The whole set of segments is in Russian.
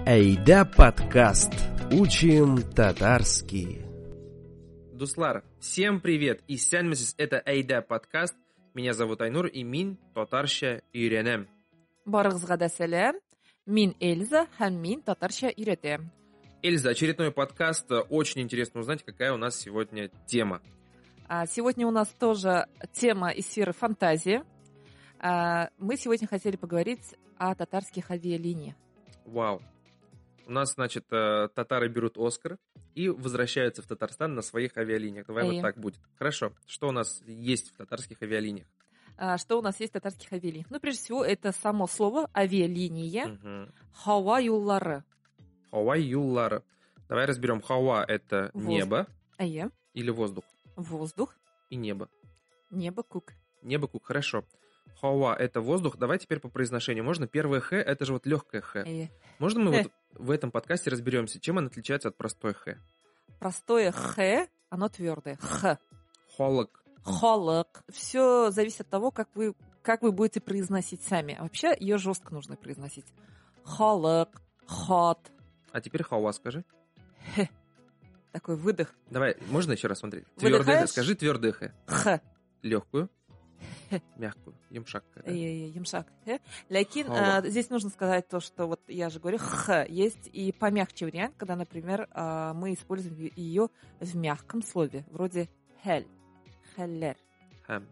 Айда подкаст. Учим татарский. Дуслар, всем привет! И сәлеметсіз, это Айда подкаст. Меня зовут Айнур, и мин татарша үйренем. Барыгызга да сәлам. Мин Эльза, һәм мин татарча өйрәтәм. Эльза, очередной подкаст. Очень интересно узнать, какая у нас сегодня тема. Сегодня у нас тоже тема из сферы фантазии. Мы сегодня хотели поговорить о татарских авиалиниях. Вау. У нас, значит, татары берут Оскар и возвращаются в Татарстан на своих авиалиниях. Давай вот так будет. Хорошо. Что у нас есть в татарских авиалиниях? Что у нас есть в татарских авиалиниях? Ну, прежде всего, это само слово авиалиния. Хава юллары. Хава юллары. Давай разберем. Хава — это небо или воздух? Воздух. И небо. Небо кук. Небо кук, хорошо. Хава — это воздух. Давай теперь по произношению. Можно первое х, это же вот легкое х. Можно мы вот в этом подкасте разберемся, чем оно отличается от простой х? Простое х, оно твердое. Х. Холок. Холок. Все зависит от того, как вы будете произносить сами. А вообще ее жестко нужно произносить. Холок, хот. А теперь хава скажи. Х. Такой выдох. Давай, можно еще раз смотреть? Выдыхаешь? Твердое х. Скажи твердое х. Х. Легкую. Мягкую. Юмшак. Юмшак. Лякин, здесь нужно сказать то, что вот я же говорю, х. Есть и помягче вариант, когда, например, мы используем ее в мягком слове, вроде хель. Хеллер. Хэм.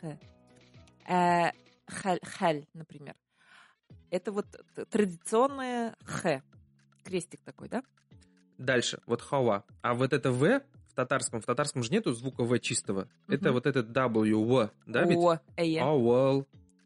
Х. Хель, например. Это вот традиционное х. Крестик такой, да? Дальше. Вот хава. А вот это в татарском же нету звука в чистого. Это вот этот w, да, ведь? Ауэл.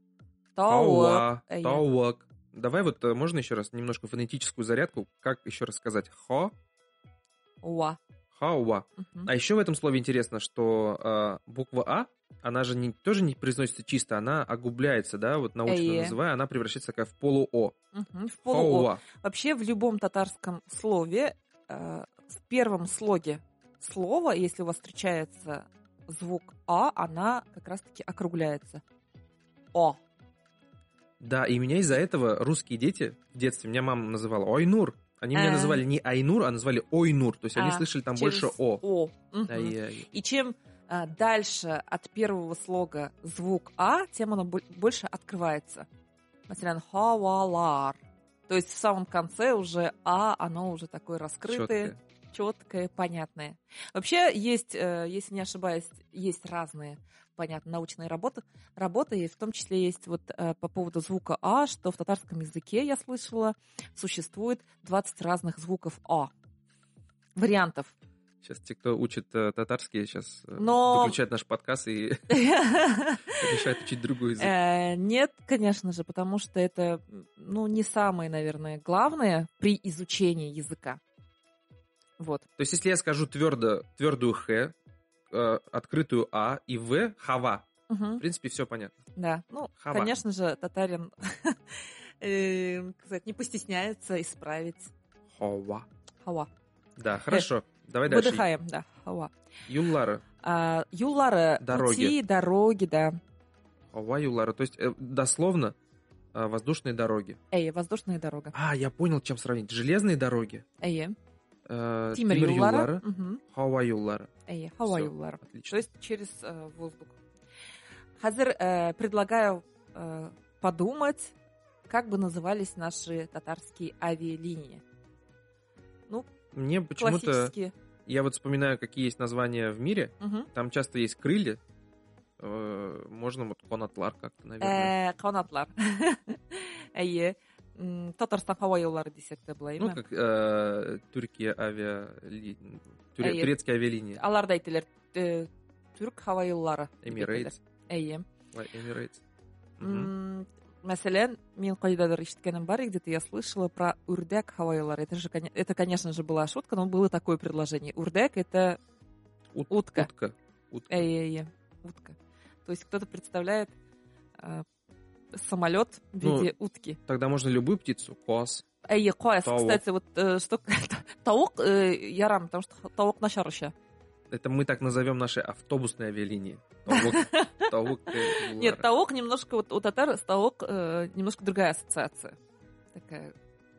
Тауак. Давай вот, можно еще раз немножко фонетическую зарядку? Как еще раз сказать? Уа. Хауа. А еще в этом слове интересно, что буква А, она же тоже не произносится чисто, она огубляется, да, вот научно называя, она превращается такая в полу-о. В полу-о. Вообще в любом татарском слове, в первом слоге слова, если у вас встречается звук А, она как раз-таки округляется. О. Да, и меня из-за этого русские дети в детстве, меня мама называла Айнур. Они меня называли не Айнур, а называли Ойнур. То есть они слышали там больше О. И чем дальше от первого слога звук А, тем оно больше открывается. Например, хавалар. То есть в самом конце уже А, оно уже такое раскрытое. Четкое, понятное. Вообще есть, если не ошибаюсь, есть разные, понятно, научные работы, и в том числе есть вот по поводу звука А, что в татарском языке, я слышала, существует 20 разных звуков А. Вариантов. Сейчас те, кто учит татарский, сейчас выключают наш подкаст и решают учить другой язык. Нет, конечно же, потому что это, не самое, наверное, главное при изучении языка. Вот. То есть, если я скажу твердую х, открытую а и в, хава, в принципе, все понятно. Да, хава. Конечно же, татарин не постесняется исправить. Хава. Да, хорошо. Давай дальше. Выдыхаем, да, хава. Юллары. Юллары, пути, дороги, да. Хава юллары, то есть, дословно, воздушные дороги. Воздушная дорога. Я понял, чем сравнить. Железные дороги. Тимир юллары. Хава юллары. Хава юллары. Отлично. То есть через воздух. Хазыр предлагаю подумать, как бы назывались наши татарские авиалинии. Мне почему-то... Я вот вспоминаю, какие есть названия в мире. Там часто есть крылья. Можно вот канатлар как-то, наверное. Канатлар. Татарстан хава юллары десек те булай, как турецкие авиалинии. Алар да әйтәләр, түрк хава юллары. Emirates. Emirates. Мәсәлән, мин кайдадыр ишеткәнем бар, где-то я слышала про урдәк хава юллары. Это, конечно же, была шутка, но было такое предложение. Урдәк — это утка. Утка. То есть кто-то представляет самолет в виде утки. Тогда можно любую птицу. Коз. Коз. Кстати, вот что таук ярам, потому что таук начар еще. Это мы так назовем наши автобусные авиалинии. Таук. Нет, таук немножко, вот у татар таук немножко другая ассоциация. Такая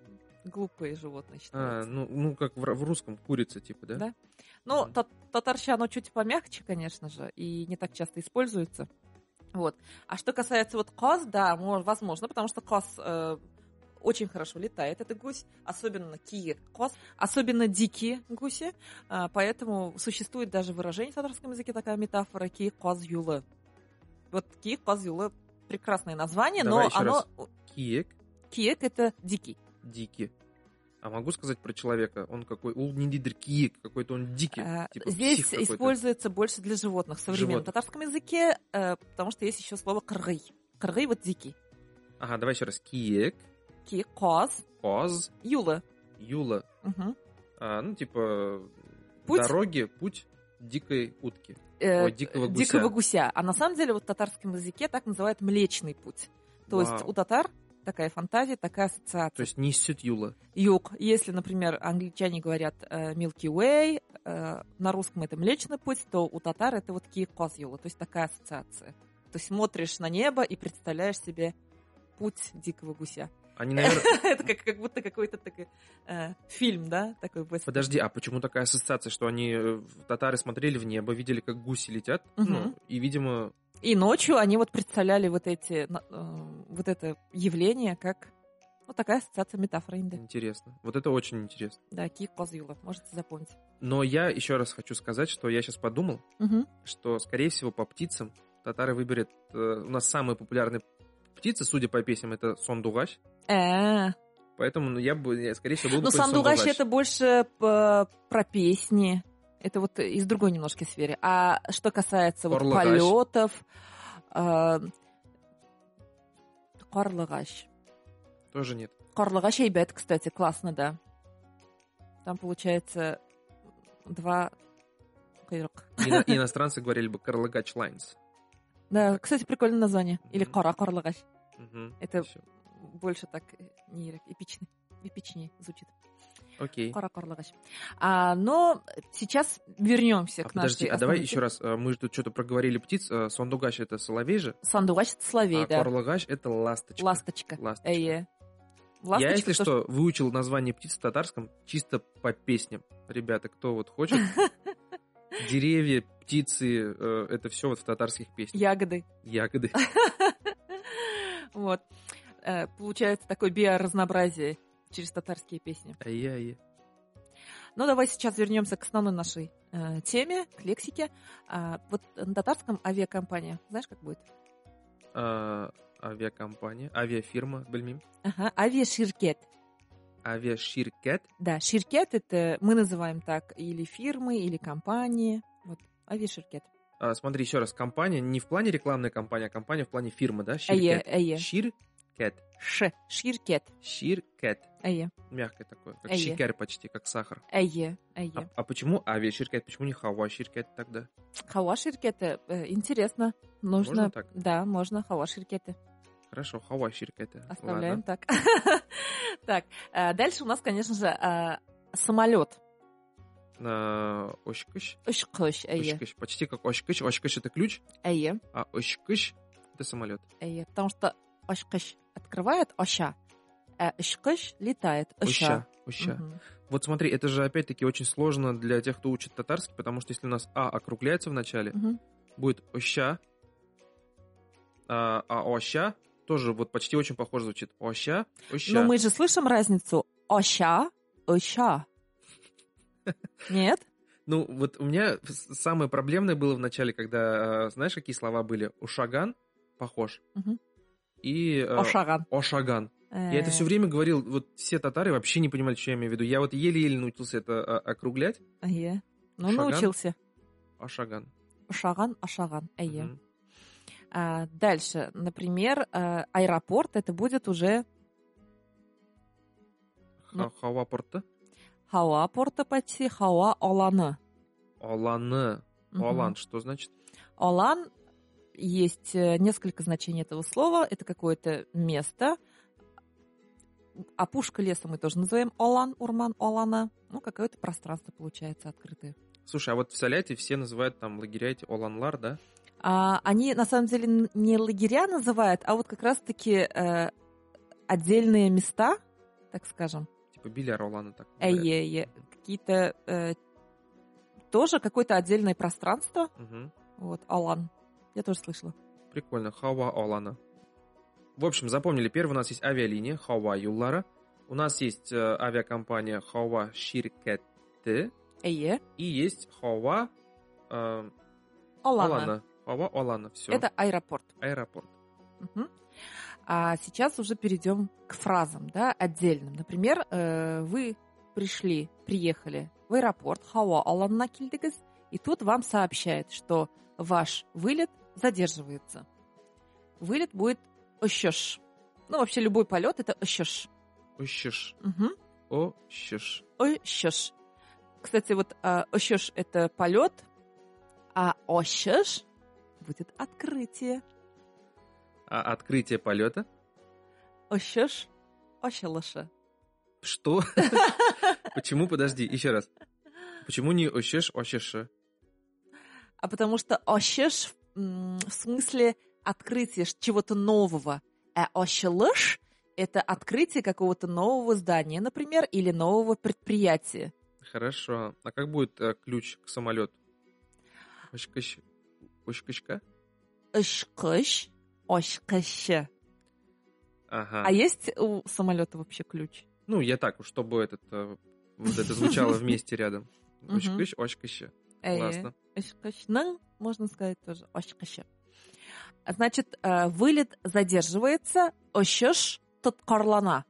Глупые животные считаются. Ну как в русском курица, типа, да? Да. Ну, татарча, оно чуть помягче, конечно же, и не так часто используется. Вот. А что касается вот коз, да, возможно, потому что коз очень хорошо летает, это гусь, особенно коз, особенно дикие гуси, поэтому существует даже выражение в татарском языке, такая метафора коз юлы. Вот коз юлы прекрасное название, Давай но еще оно... раз. Киек это дикий. Дикий. А могу сказать про человека? Он какой? Киек, какой-то он дикий. Типа здесь используется больше для животных в современном татарском языке, потому что есть еще слово кыргый. Кыргый вот дикий. Ага, давай еще раз. Киек. Коз. Коз. Юла. Юла. Угу. Типа путь? Дороги, путь дикой утки. Дикого гуся. Дикого гуся. А на самом деле вот в татарском языке так называют Млечный путь. То есть у татар такая фантазия, такая ассоциация. То есть несет Юла. Юг. Если, например, англичане говорят Milky Way, на русском это Млечный путь, то у татар это вот коз Юла. То есть такая ассоциация. То есть смотришь на небо и представляешь себе путь дикого гуся. Они, наверное... Это как будто какой-то такой фильм, да? Такой. Подожди, а почему такая ассоциация, что они, татары, смотрели в небо, видели, как гуси летят, и, видимо... И ночью они вот представляли вот это явление как... такая ассоциация, метафора инды. Интересно. Вот это очень интересно. Да, коз юла, можете запомнить. Но я еще раз хочу сказать, что я сейчас подумал, что, скорее всего, по птицам татары выберут... У нас самые популярные птицы, судя по песням, это сондугаш. Поэтому я бы, скорее всего, был бы сондугаш это больше про песни. Это вот из другой немножко сферы. А что касается вот полетов... Карлыгаш. Тоже нет. Карлыгаш айбет, кстати, классно, да. Там, получается, 2 кайрок. Иностранцы говорили бы Карлыгач Лайнс. Да, кстати, прикольное название. Или Карлыгач. Это все. Больше так эпичнее звучит. Окей. Карлыгач. Но сейчас вернемся к нашей... Подожди, давай еще раз. Мы же тут что-то проговорили птиц. Сондугаш это соловей же? Сондугаш это соловей, да. Карлыгач это ласточка. Ласточка. Я, если что, выучил название птиц в татарском чисто по песням. Ребята, кто вот хочет... Деревья, птицы, это все вот в татарских песнях. Ягоды. Вот. Получается такое биоразнообразие через татарские песни. Ну, давай сейчас вернемся к основной нашей теме, к лексике. Вот на татарском авиакомпания, знаешь, как будет? Авиакомпания, авиафирма, бельмим. Ага, авиаширкет. Авиаширкет? Да, ширкет это мы называем так или фирмы, или компании. Вот, авиаширкет. Смотри, еще раз, компания не в плане рекламной компании, а компания в плане фирмы, да? Ширкет. Ширкет. Ширкет. Ширкет. Ае. Мягкое такое, как шикер почти, как сахар. Ае. А почему авиаширкет? Почему не хава-ширкет тогда? Хава-ширкет, интересно. Можно так? Да, можно хава-ширкеты. Хорошо, хава-ширкеты. Оставляем так. Так, дальше у нас, конечно же, самолет. Ошкыш. Ошкыш, ае. Почти как ошкыш. Ошкыш это ключ. Ае. А ошкыш это самолет. Ае, потому что ошкыш открывает оша, а ошкыш летает оша. Оша. Вот смотри, это же опять-таки очень сложно для тех, кто учит татарский, потому что если у нас округляется в начале, будет оша, а оша тоже вот почти очень похоже звучит. Оша. Но мы же слышим разницу. Оша. Нет? Ну, вот у меня самое проблемное было в начале, когда, знаешь, какие слова были? Ушаган, похож. И Ошаган. Я это все время говорил, вот все татары вообще не понимали, что я имею в виду. Я вот еле-еле научился это округлять. Ну, научился. Ошаган. Ошаган. Дальше, например, аэропорт, это будет уже... Хауа-порты? Хауа-порты почти, хауа-оланы. Олан, что значит? Олан, есть несколько значений этого слова. Это какое-то место. Опушка леса мы тоже называем олан, урман, олана. Ну, какое-то пространство получается открытое. Слушай, а вот в Саляте все называют там лагеря эти оланлар, да? Они, на самом деле, не лагеря называют, а вот как раз-таки отдельные места, так скажем. типа бильяр аланы так. Какие-то тоже какое-то отдельное пространство. Угу. Вот, алан. Я тоже слышала. Прикольно. Хава алана. В общем, запомнили, первый у нас есть авиалиния Хава Юллара. У нас есть авиакомпания Хава Ширкетте. И есть Хава Алана. Хава Алана. Все. Это аэропорт. Аэропорт. Угу. А сейчас уже перейдем к фразам, да, отдельным. Например, вы приехали в аэропорт Хава Аланна килдигез, и тут вам сообщают, что ваш вылет задерживается. Вылет будет ощёш. Ну, вообще любой полет это ощёш. Ощёш. Угу. Ощёш. Ощёш. Кстати, вот ощёш это полет, а ощёш будет открытие. А открытие полета? Ощёш, ощелыша. Что? Почему? Подожди, еще раз. Почему не ощешь, ощеша? А потому что ощешь в смысле открытие чего-то нового, а ощелыш — это открытие какого-то нового здания, например, или нового предприятия. Хорошо. А как будет ключ к самолету? Ощкащ. Ощкащка? Ощкащ. Ощкаща. Ага. А есть у самолета вообще ключ? Ну, я так, чтобы это звучало вместе рядом. Ощкащ, ощкаща. Классно. Ощкащна, можно сказать тоже. Ощкаща. Значит, вылет задерживается. Ощеш тот карлана.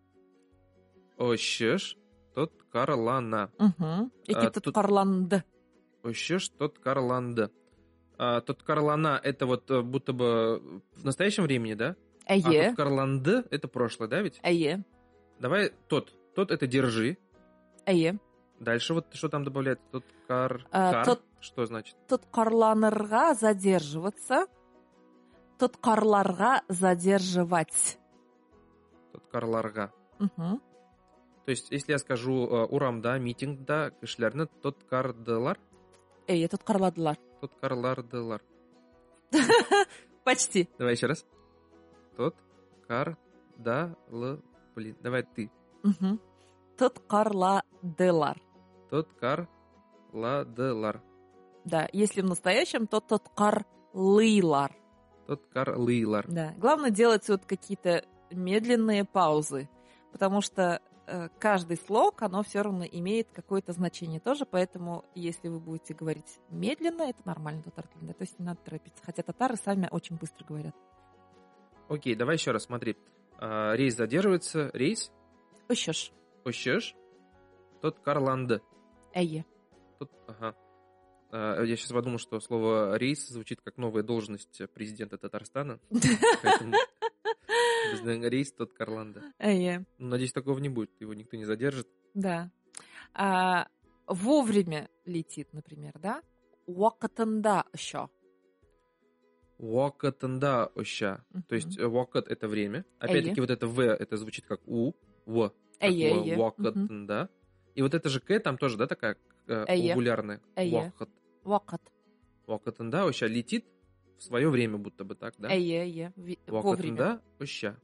Ощеш тот карлана. Эки тот карланды. Ощеш тот карланды. Тот карлана это вот будто бы в настоящем времени, да? А тот карланды это прошлое, да ведь? Давай тот это держи. Дальше вот что там добавляется? Тот что значит? Тот карланырга задерживаться. Тот карларга задерживать. Тот карларга. Угу. То есть, если я скажу урамда, митингда, кишлерны, тот кардылар? Тот карладылар. Тот карлардылар. Почти. Давай еще раз. Тот Блин, давай ты. Угу. Тот карладылар. Тот карладылар. Да, если в настоящем, то тот карлылар. Тот карлылар. Да. Главное делать вот какие-то медленные паузы, потому что каждый слог, оно все равно имеет какое-то значение тоже, поэтому если вы будете говорить медленно, это нормально, татар-тілінде, то есть не надо торопиться. Хотя татары сами очень быстро говорят. Окей, давай еще раз, смотри. Рейс задерживается, рейс? Ощеш. Ощеш? Тот карланды. Ага. Я сейчас подумал, что слово «рейс» звучит как новая должность президента Татарстана. Поэтому рейс тот карланды. Надеюсь, такого не будет, его никто не задержит. Да. Вовремя летит, например, да? Уакатында оща. Уакатында оща. То есть уакат — это время. Опять-таки вот это «в» это звучит как «у», «в». Уакатында. И вот это же «к» там тоже, да, такая угулярная? Уакат. Уакатында оща летит в свое время, будто бы так, да? Вовремя. Оща.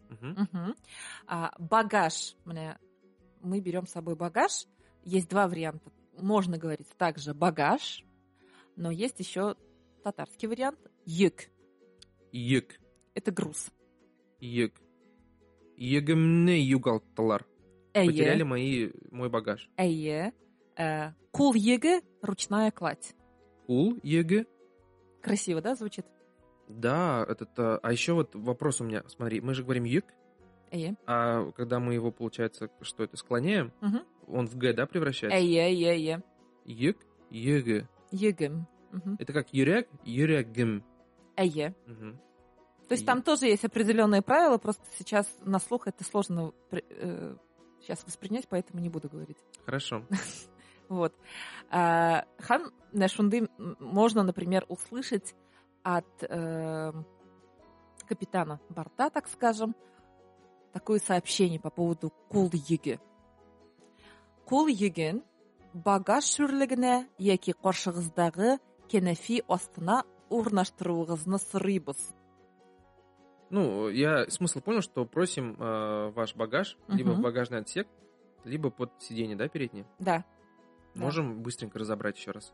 Багаж. Мы берем с собой багаж. Есть два варианта. Можно говорить также багаж, но есть еще татарский вариант йык. Йык. Это груз. Йык. Йыгымны югалттылар. Потеряли мой багаж. Кул йыгы — ручная кладь. Кул йыгы. Красиво, да, звучит? Да, а еще вот вопрос у меня. Смотри, мы же говорим йык, а когда мы его, получается, что это, склоняем, он в г, да, превращается? Йык, йыгы. Йыгым. Это как юряк, юрягым. То есть там тоже есть определенные правила, просто сейчас на слух это сложно сейчас воспринять, поэтому не буду говорить. Хорошо. Вот. Хан нашунды можно, например, услышать от капитана борта, так скажем, такое сообщение по поводу кул йыги. Кул йыген багаж шүрлегенә яки каршыгыздагы кенефи астына урнаштыруыгызны сорыйбыз. Ну, я смысл понял, что просим ваш багаж либо в багажный отсек Либо под сиденье, да, переднее? Да. Можем быстренько разобрать еще раз.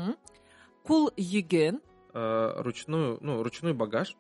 Кулйеген. Ручной багаж.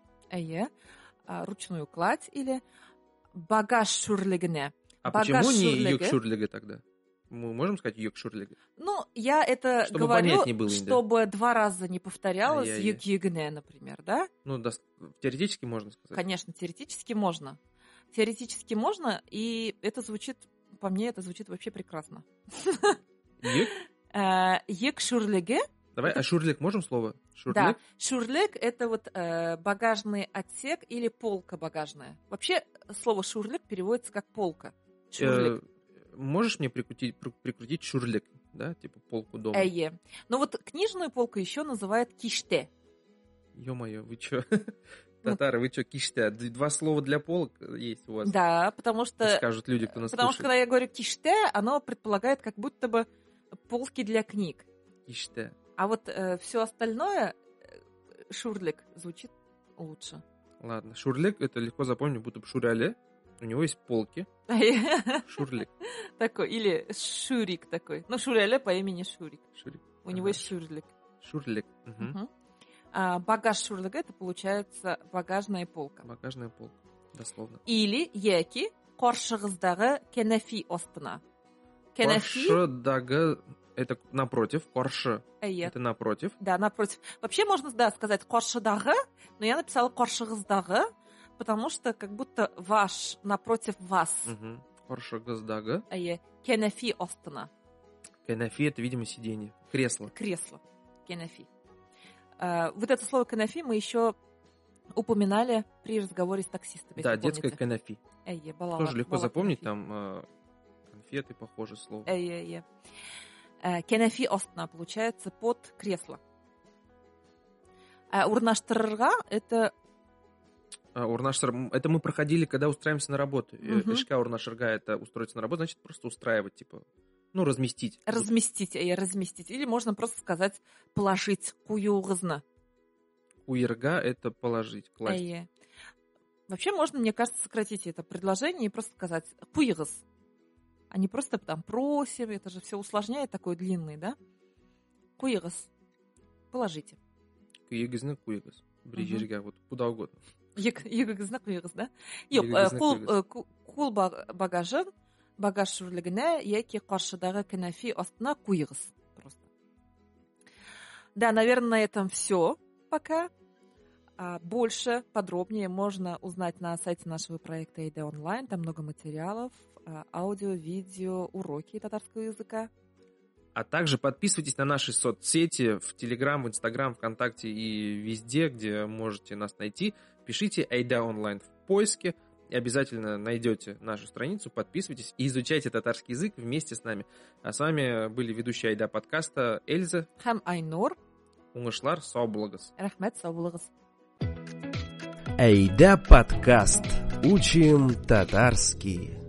Ручную кладь или багаж шурлигне. А почему не юк-шурлиге тогда? Мы можем сказать юк-шурлиге? Я это чтобы говорю, было, чтобы 2 раза не повторялось юк-югне, например, да? Теоретически можно сказать. Конечно, теоретически можно. Теоретически можно, и это звучит, по мне, это звучит вообще прекрасно. Юк? Юк-шурлиге. Давай, а шурлик можем слово? Шурлик? Да, шурлик — это вот багажный отсек или полка багажная. Вообще слово шурлик переводится как полка. Шурлик. Можешь мне прикрутить шурлик, да, типа полку дома? Но вот книжную полку еще называют киште. Ё-моё, вы чё? Татары, вы чё, киште? 2 слова для полок есть у вас? Да, потому что... Скажут люди, кто нас Потому что, слушает. когда я говорю киште, оно предполагает как будто бы полки для книг. Киште. А вот все остальное, шурлик, звучит лучше. Ладно, шурлик, это легко запомнить, будто бы шуряле. У него есть полки. Шурлик. Такой, или шурик такой. Шуряле по имени Шурик. Шурик. У него есть шурлик. Шурлик. Багаж шурлика — это получается багажная полка. Багажная полка, дословно. Или яки коршығыздағы кенафи остына. Коршыдағы это напротив, коршы. Это напротив. Да, напротив. Вообще можно, сказать коршыдағы, но я написала коршығыздағы, потому что как будто ваш напротив вас. Коршығыздағы. Кенафи остына. Кенафи — это, видимо, сиденье. Кресло. Кенафи. Вот это слово кенафи мы еще упоминали при разговоре с таксистами. Да, детское кенафи. Тоже легко запомнить, кенафи. там конфеты, похоже слово. Кенафи остына получается под кресло. Урнаштырырга — это... Это мы проходили, когда устраиваемся на работу. Ишка урнашырга — это устроиться на работу, значит просто устраивать, типа... разместить. Разместить. Или можно просто сказать положить. Куюғызна. Куерга — это положить, класть. Вообще можно, мне кажется, сократить это предложение и просто сказать куйғыз. А не просто там просим, это же все усложняет, такой длинный, да? Куйғыз. Положите. Куйғызна куйғыз. Брижерга, вот куда угодно. Югызна куйғыз, да? Кул багажын багаж шурлигіне яки қаршыдағы кенафи астына куйғыз. Просто. Да, наверное, на этом все пока. Больше, подробнее можно узнать на сайте нашего проекта AIDA Online. Там много материалов, аудио, видео, уроки татарского языка. А также подписывайтесь на наши соцсети в Telegram, в Instagram, ВКонтакте и везде, где можете нас найти. Пишите AIDA Online в поиске. И обязательно найдете нашу страницу, подписывайтесь и изучайте татарский язык вместе с нами. А с вами были ведущие AIDA подкаста Эльза. Хам Айнур. Уңышлар, сау болыңыз. Рахмет, сау болыңыз. AIDA подкаст. Учим татарский.